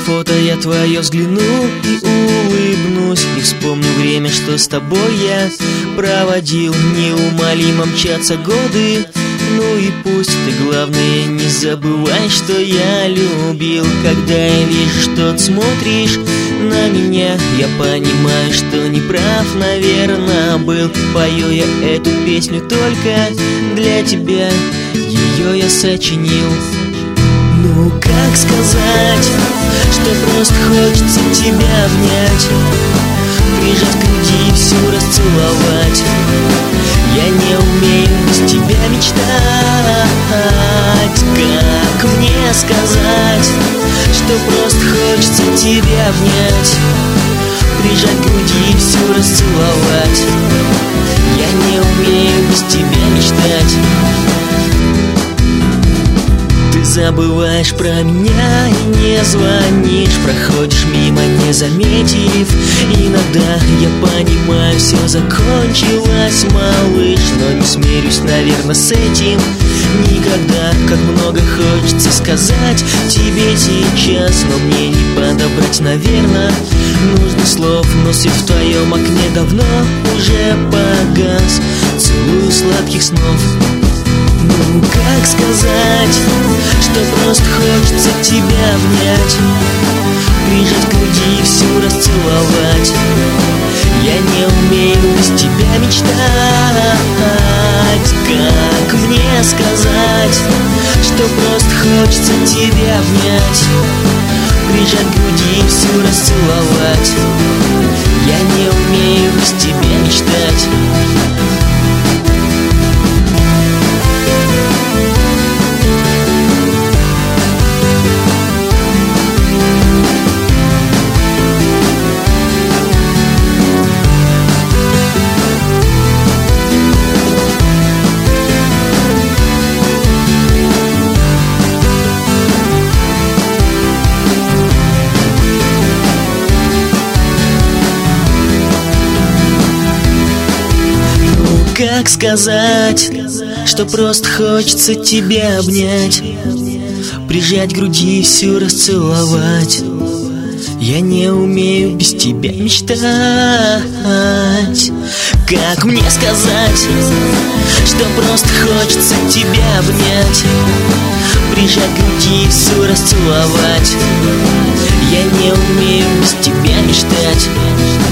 фото я твое взгляну и улыбнусь, и вспомню время, что с тобой я проводил. Неумолимо мчатся годы, ну и пусть ты, главное, не забывай, что я любил. Когда я вижу, что ты смотришь на меня, я понимаю, что неправ, наверное, был. Пою я эту песню только для тебя, ее я сочинил. Ну как сказать, что просто хочется тебя обнять, прижать к груди и всю расцеловать. Я не умею без тебя мечтать. Как мне сказать, что просто хочется тебя обнять, прижать к груди и всю расцеловать. Я не умею без тебя мечтать. Ты забываешь про меня и не звонишь, проходишь мимо, не заметив. Иногда я понимаю, все закончилось, малыш, но не смирюсь, наверное, с этим никогда. Как много хочется сказать тебе сейчас, но мне не подобрать, наверное, нужно слов. Но свет в твоем окне давно уже погас. Целую, сладких снов. Ну как сказать, что просто хочется тебя обнять, прижать к груди и всю расцеловать. Я не умею без тебя мечтать. Как мне сказать, что просто хочется тебя обнять, прижать к груди и всю расцеловать. Я не умею без тебя мечтать. Как сказать, что просто хочется тебя обнять, прижать к груди и всю расцеловать. Я не умею без тебя мечтать. Как мне сказать, что просто хочется тебя обнять, прижать к груди и всю расцеловать. Я не умею без тебя мечтать.